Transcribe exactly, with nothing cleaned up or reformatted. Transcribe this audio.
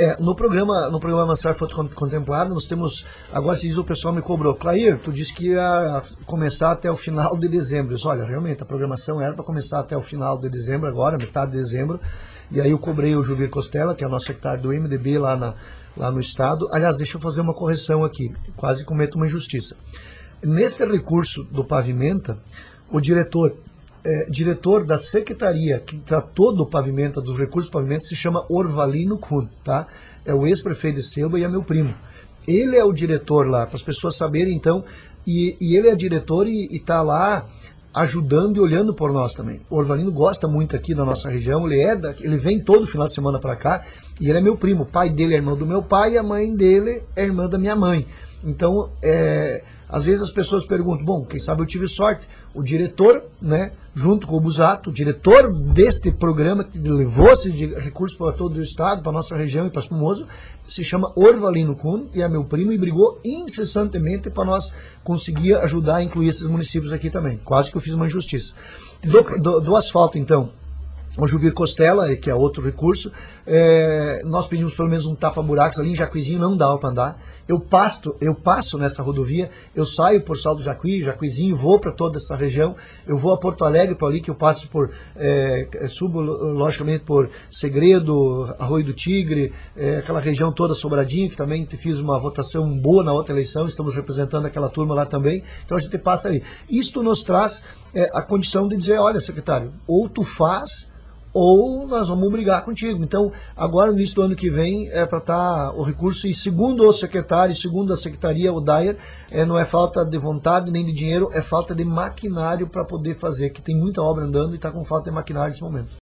É, no programa, no programa S A R Foto Contemplado, nós temos, agora se diz, o pessoal me cobrou, Clair, tu disse que ia começar até o final de dezembro. Eu disse, olha, realmente, a programação era para começar até o final de dezembro, agora, metade de dezembro, e aí eu cobrei o Juvir Costela, que é o nosso secretário do M D B lá, na, lá no estado. Aliás, deixa eu fazer uma correção aqui, quase cometo uma injustiça. Neste recurso do Pavimenta, o diretor, é, diretor da secretaria que tratou do Pavimenta, dos recursos do Pavimenta, se chama Orvalino Kuhn, tá? É o ex-prefeito de Selba e é meu primo. Ele é o diretor lá, para as pessoas saberem, então, e, e ele é diretor e está lá ajudando e olhando por nós também. O Orvalino gosta muito aqui da nossa região, ele, é da, ele vem todo final de semana para cá, e ele é meu primo. O pai dele é irmão do meu pai e a mãe dele é irmã da minha mãe. Então, é... às vezes as pessoas perguntam, bom, quem sabe eu tive sorte. O diretor, né, junto com o Busato, o diretor deste programa que levou esse recurso para todo o estado, para a nossa região e para Espumoso, se chama Orvalino Kuhn e é meu primo e brigou incessantemente para nós conseguir ajudar a incluir esses municípios aqui também. Quase que eu fiz uma injustiça. Do, do, do asfalto, então, o Juvir Costela, que é outro recurso, é, nós pedimos pelo menos um tapa-buracos ali em Jacuizinho, não dava para andar. Eu passo, eu passo nessa rodovia, eu saio por Salto do Jacuí, Jacuizinho, vou para toda essa região, eu vou a Porto Alegre, para ali que eu passo por, é, subo logicamente por Segredo, Arroio do Tigre, é, aquela região toda Sobradinho, que também fiz uma votação boa na outra eleição, estamos representando aquela turma lá também, então a gente passa ali. Isto nos traz é, a condição de dizer, olha, secretário, ou tu faz, ou nós vamos brigar contigo. Então, agora no início do ano que vem, é para estar o recurso, e segundo o secretário, segundo a secretaria, o Dyer, é, não é falta de vontade nem de dinheiro, é falta de maquinário para poder fazer, que tem muita obra andando e está com falta de maquinário nesse momento.